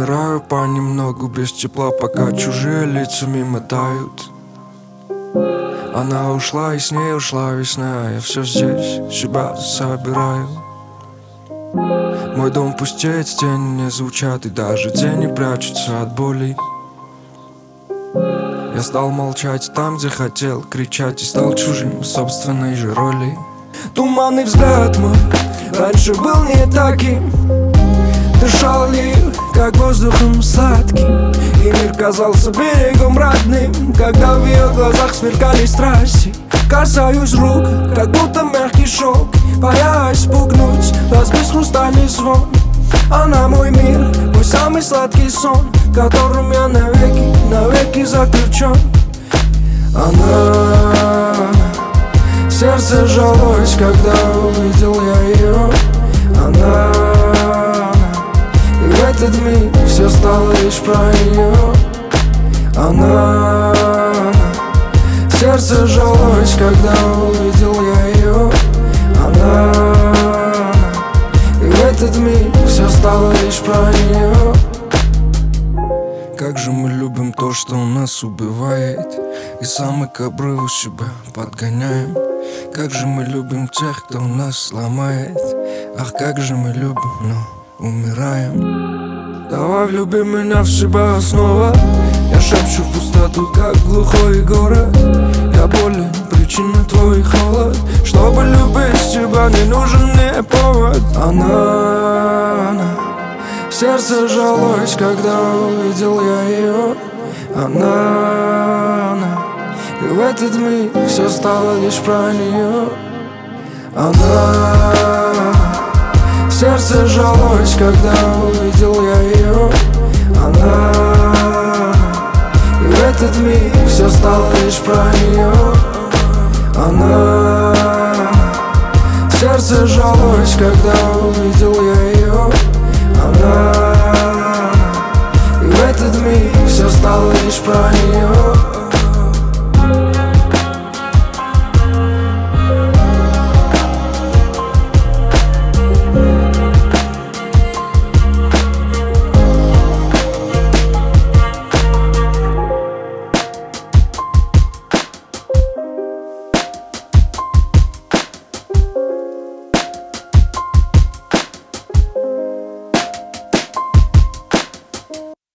Умираю понемногу без тепла, пока чужие лица мимо тают. Она ушла, и с ней ушла весна, а я все здесь себя собираю. Мой дом пустеет, стены не звучат, и даже тени прячутся от боли. Я стал молчать там, где хотел кричать, и стал чужим в собственной же роли. Туманный взгляд мой раньше был не таким. Дышал ли, как воздухом сладким, и мир казался берегом родным, когда в ее глазах сверкали страсти. Касаюсь рук, как будто мягкий шелк, боясь спугнуть, разбить хрустальный звон. Она мой мир, мой самый сладкий сон, которым я навеки заключен. Она, сердце сжалось, когда увидел я ее. Она, и в этот миг все стало лишь про нее. Она, сердце сжалось, когда увидел я ее. Она, и в этот миг все стало лишь про нее. Как же мы любим то, что у нас убивает, и самый к обрыву себя подгоняем. Как же мы любим тех, кто нас сломает. Ах, как же мы любим, но умираем. Давай влюби меня в себя снова. Я шепчу в пустоту, как глухой город. Я болен, причина твой холод. Чтобы любить тебя, не нужен мне повод. Она, сердце сжалось, когда увидел я ее. Она, и в этот миг все стало лишь про нее. Она, сердце сжалось, когда увидел я ее. Она, и в этот миг все стало лишь про нее. Она, сердце сжалось, когда увидел я ее. Она, и в этот миг все стало лишь про нее.